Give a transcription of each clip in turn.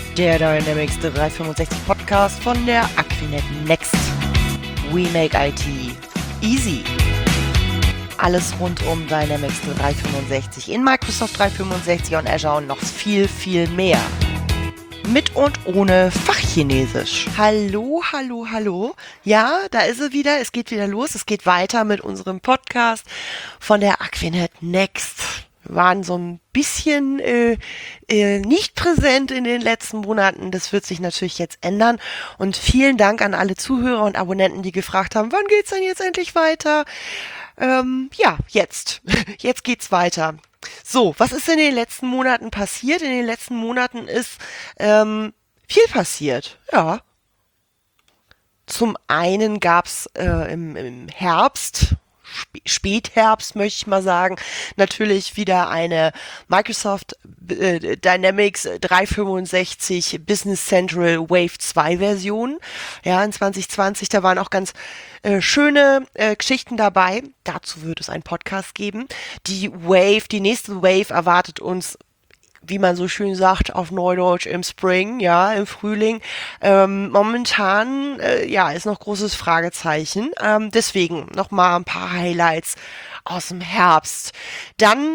Der Dynamics 365 Podcast von der Aquinet Next. We make IT easy. Alles rund um Dynamics 365 in Microsoft 365 und Azure und noch viel, viel mehr. Mit und ohne Fachchinesisch. Hallo, hallo, hallo. Ja, da ist es wieder. Es geht wieder los. Es geht weiter mit unserem Podcast von der Aquinet Next. Wir waren so ein bisschen nicht präsent in den letzten Monaten. Das wird sich natürlich jetzt ändern. Und vielen Dank an alle Zuhörer und Abonnenten, die gefragt haben, wann geht's denn jetzt endlich weiter? Ja, jetzt. Jetzt geht's weiter. So, was ist in den letzten Monaten passiert? In den letzten Monaten ist viel passiert. Ja. Zum einen gab's im Herbst, Spätherbst möchte ich mal sagen, natürlich wieder eine Microsoft Dynamics 365 Business Central Wave 2 Version. Ja, in 2020, da waren auch ganz schöne Geschichten dabei. Dazu wird es einen Podcast geben. Die nächste Wave erwartet uns, wie man so schön sagt, auf Neudeutsch im Spring, ja, im Frühling. Momentan, ist noch großes Fragezeichen. Deswegen nochmal ein paar Highlights aus dem Herbst. Dann,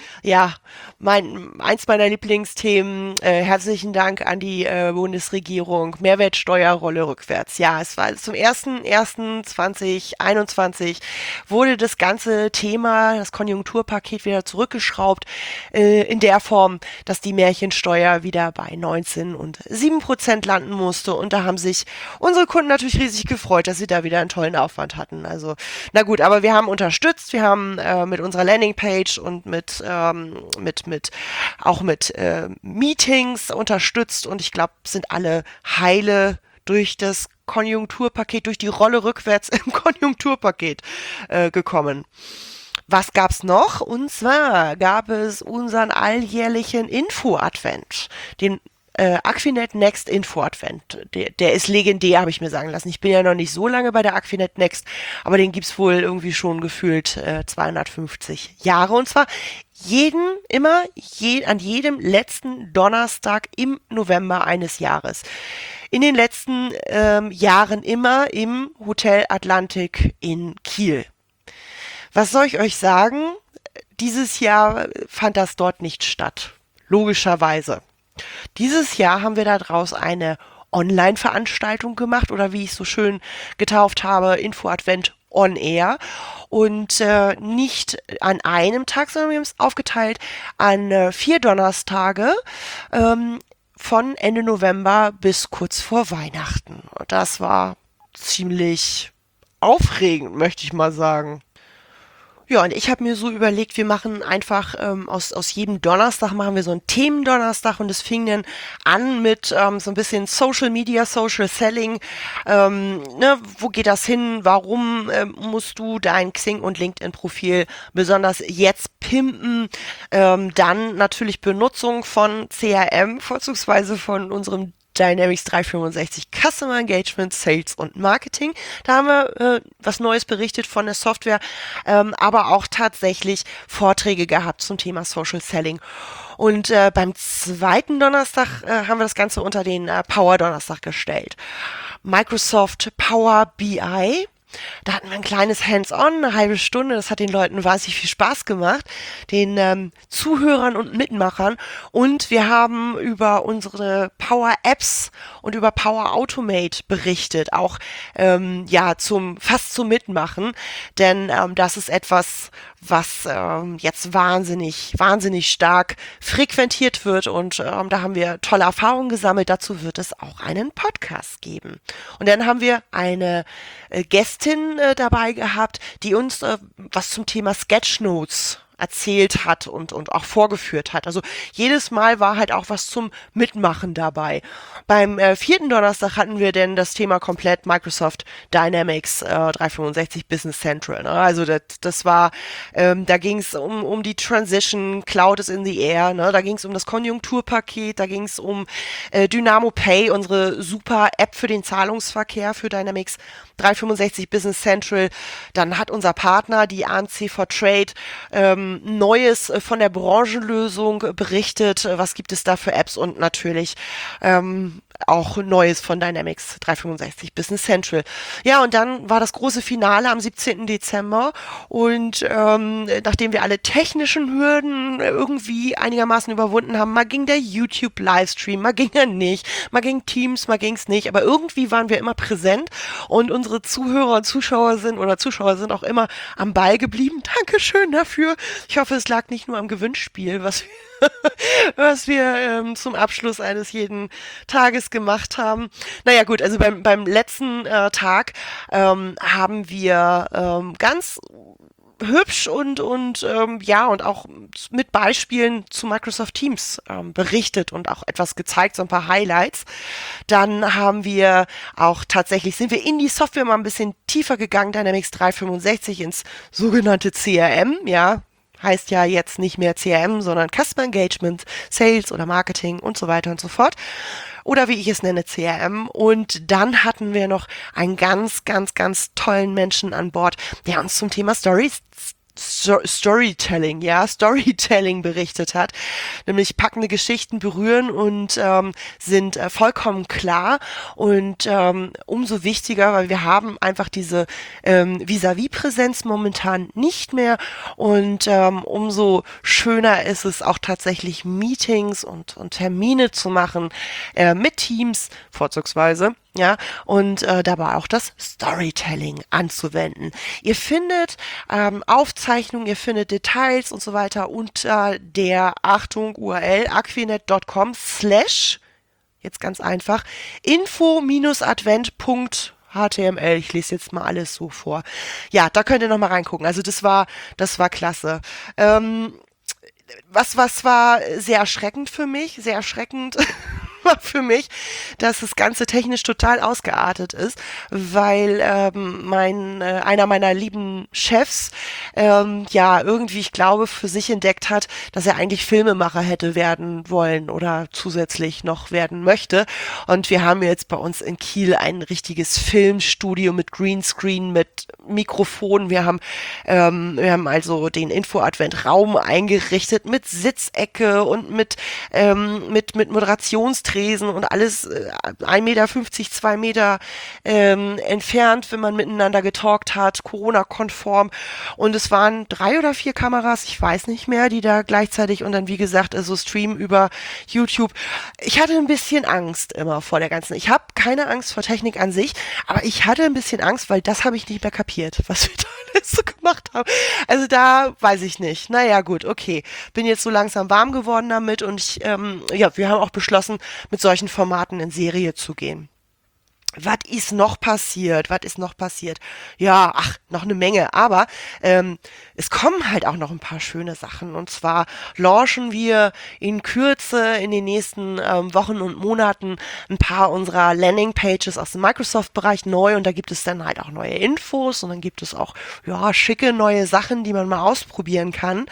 eins meiner Lieblingsthemen, herzlichen Dank an die Bundesregierung, Mehrwertsteuerrolle rückwärts. Ja, es war zum 1.1.2021 wurde das ganze Thema, das Konjunkturpaket wieder zurückgeschraubt, in der Form, dass die Märchensteuer wieder bei 19,7% landen musste. Und da haben sich unsere Kunden natürlich riesig gefreut, dass sie da wieder einen tollen Aufwand hatten. Also, na gut, aber wir haben unterstützt, wir haben mit unserer Landingpage und mit Meetings unterstützt und ich glaube, sind alle heile durch das Konjunkturpaket, durch die Rolle rückwärts im Konjunkturpaket gekommen. Was gab's noch? Und zwar gab es unseren alljährlichen Info-Advent, den Aquinet Next Info-Advent. Der ist legendär, habe ich mir sagen lassen. Ich bin ja noch nicht so lange bei der Aquinet Next, aber den gibt's wohl irgendwie schon gefühlt 250 Jahre. Und zwar an jedem letzten Donnerstag im November eines Jahres. In den letzten Jahren immer im Hotel Atlantik in Kiel. Was soll ich euch sagen? Dieses Jahr fand das dort nicht statt. Logischerweise. Dieses Jahr haben wir daraus eine Online-Veranstaltung gemacht oder wie ich es so schön getauft habe, Info-Advent on Air. Und nicht an einem Tag, sondern wir haben es aufgeteilt an 4 Donnerstage von Ende November bis kurz vor Weihnachten. Und das war ziemlich aufregend, möchte ich mal sagen. Ja, und ich habe mir so überlegt, wir machen einfach aus jedem Donnerstag machen wir so einen Themendonnerstag und es fing dann an mit so ein bisschen Social Media, Social Selling. Wo geht das hin? Warum musst du dein Xing- und LinkedIn-Profil besonders jetzt pimpen? Dann natürlich Benutzung von CRM, vorzugsweise von unserem Dynamics 365 Customer Engagement, Sales und Marketing. Da haben wir was Neues berichtet von der Software, aber auch tatsächlich Vorträge gehabt zum Thema Social Selling. Und beim zweiten Donnerstag haben wir das Ganze unter den Power Donnerstag gestellt. Microsoft Power BI. Da hatten wir ein kleines Hands-on, eine halbe Stunde. Das hat den Leuten wahnsinnig viel Spaß gemacht, den Zuhörern und Mitmachern. Und wir haben über unsere Power-Apps und über Power Automate berichtet, auch fast zum Mitmachen. Denn das ist etwas, was jetzt wahnsinnig stark frequentiert wird. Und da haben wir tolle Erfahrungen gesammelt. Dazu wird es auch einen Podcast geben. Und dann haben wir eine Gästin dabei gehabt, die uns was zum Thema Sketchnotes erzählt hat und auch vorgeführt hat. Also jedes Mal war halt auch was zum Mitmachen dabei. Beim 4. Donnerstag hatten wir denn das Thema komplett Microsoft Dynamics 365 Business Central. Ne? Also das war, da ging es um die Transition, Cloud is in the air, ne? Da ging es um das Konjunkturpaket, da ging es um Dynamo Pay, unsere super App für den Zahlungsverkehr für Dynamics 365 Business Central. Dann hat unser Partner, die ANC for Trade, Neues von der Branchenlösung berichtet, was gibt es da für Apps und natürlich auch Neues von Dynamics 365 Business Central. Ja, und dann war das große Finale am 17. Dezember und nachdem wir alle technischen Hürden irgendwie einigermaßen überwunden haben, mal ging der YouTube-Livestream, mal ging er nicht, mal ging Teams, mal ging's nicht, aber irgendwie waren wir immer präsent und unsere Zuhörer und Zuschauer sind auch immer am Ball geblieben. Dankeschön dafür. Ich hoffe, es lag nicht nur am Gewinnspiel, was wir zum Abschluss eines jeden Tages gemacht haben. Naja gut, also beim letzten Tag haben wir ganz hübsch und ja und auch mit Beispielen zu Microsoft Teams berichtet und auch etwas gezeigt, so ein paar Highlights. Dann haben wir auch tatsächlich, sind wir in die Software mal ein bisschen tiefer gegangen, Dynamics 365 ins sogenannte CRM, ja. Heißt ja jetzt nicht mehr CRM, sondern Customer Engagement, Sales oder Marketing und so weiter und so fort. Oder wie ich es nenne, CRM. Und dann hatten wir noch einen ganz, ganz, ganz tollen Menschen an Bord, der uns zum Thema Storytelling berichtet hat. Nämlich packende Geschichten berühren und sind vollkommen klar und umso wichtiger, weil wir haben einfach diese Vis-à-vis-Präsenz momentan nicht mehr und umso schöner ist es auch tatsächlich Meetings und Termine zu machen mit Teams vorzugsweise. Ja, und dabei auch das Storytelling anzuwenden. Ihr findet Aufzeichnungen, ihr findet Details und so weiter unter der, Achtung, URL aquinet.com/ jetzt ganz einfach, info-advent.html. Ich lese jetzt mal alles so vor. Ja, da könnt ihr noch mal reingucken. Also das war klasse. Was war sehr erschreckend für mich, sehr erschreckend war für mich, dass das Ganze technisch total ausgeartet ist, weil einer meiner lieben Chefs ja irgendwie, ich glaube, für sich entdeckt hat, dass er eigentlich Filmemacher hätte werden wollen oder zusätzlich noch werden möchte. Und wir haben jetzt bei uns in Kiel ein richtiges Filmstudio mit Greenscreen, mit Mikrofon. Wir haben also den Info-Advent-Raum eingerichtet mit Sitzecke und mit Moderationstresen und alles 1,50 Meter, 2 Meter entfernt, wenn man miteinander getalkt hat, Corona-konform. Und es waren 3 oder 4 Kameras, ich weiß nicht mehr, die da gleichzeitig und dann, wie gesagt, also Stream über YouTube. Ich hatte ein bisschen Angst immer vor der ganzen. Ich habe keine Angst vor Technik an sich, aber ich hatte ein bisschen Angst, weil das habe ich nicht mehr kapiert, was wir da alles so gemacht haben. Also da weiß ich nicht. Naja, gut, okay. Bin jetzt so langsam warm geworden damit und ja, wir haben auch beschlossen, mit solchen Formaten in Serie zu gehen. Was ist noch passiert? Was ist noch passiert? Ja, ach, noch eine Menge. Aber es kommen halt auch noch ein paar schöne Sachen. Und zwar launchen wir in Kürze in den nächsten Wochen und Monaten ein paar unserer Landingpages aus dem Microsoft-Bereich neu. Und da gibt es dann halt auch neue Infos. Und dann gibt es auch ja schicke neue Sachen, die man mal ausprobieren kann.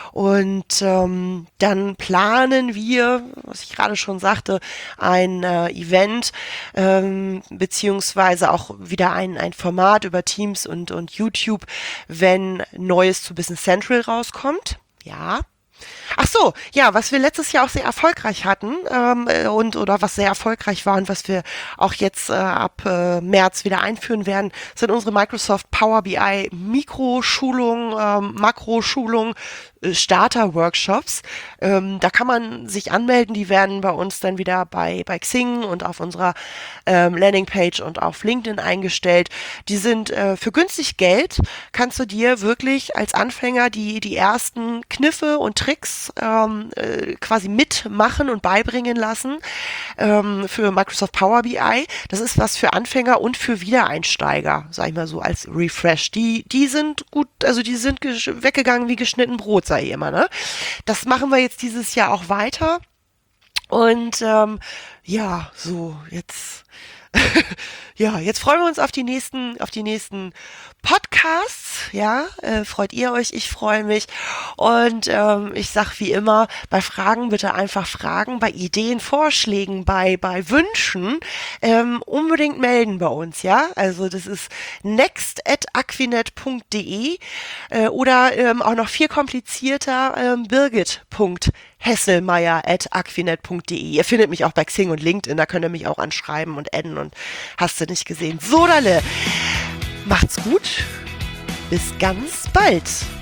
Und dann planen wir, was ich gerade schon sagte, ein Event, beziehungsweise auch wieder ein Format über Teams und YouTube, wenn Neues zu Business Central rauskommt. Ja. Ach so, ja, was wir letztes Jahr auch sehr erfolgreich hatten oder was sehr erfolgreich war und was wir auch jetzt ab März wieder einführen werden, sind unsere Microsoft Power BI Mikroschulungen, Makroschulungen, Starter-Workshops. Da kann man sich anmelden, die werden bei uns dann wieder bei Xing und auf unserer Landingpage und auf LinkedIn eingestellt. Die sind für günstig Geld, kannst du dir wirklich als Anfänger die ersten Kniffe und Tricks quasi mitmachen und beibringen lassen für Microsoft Power BI. Das ist was für Anfänger und für Wiedereinsteiger, sag ich mal so als Refresh. Die sind gut, also die sind weggegangen wie geschnitten Brot, sag ich immer, ne? Das machen wir jetzt dieses Jahr auch weiter. Und ja, so, jetzt ja, jetzt freuen wir uns auf die nächsten Podcasts, ja, freut ihr euch, ich freue mich. Und ich sag wie immer, bei Fragen bitte einfach fragen, bei Ideen, Vorschlägen, bei Wünschen unbedingt melden bei uns, ja. Also das ist next@aquinet.de oder auch noch viel komplizierter birgit.hesselmeier@aquinet.de. Ihr findet mich auch bei Xing und LinkedIn, da könnt ihr mich auch anschreiben und adden und hast du nicht gesehen. So, Dalle. Macht's gut. Bis ganz bald.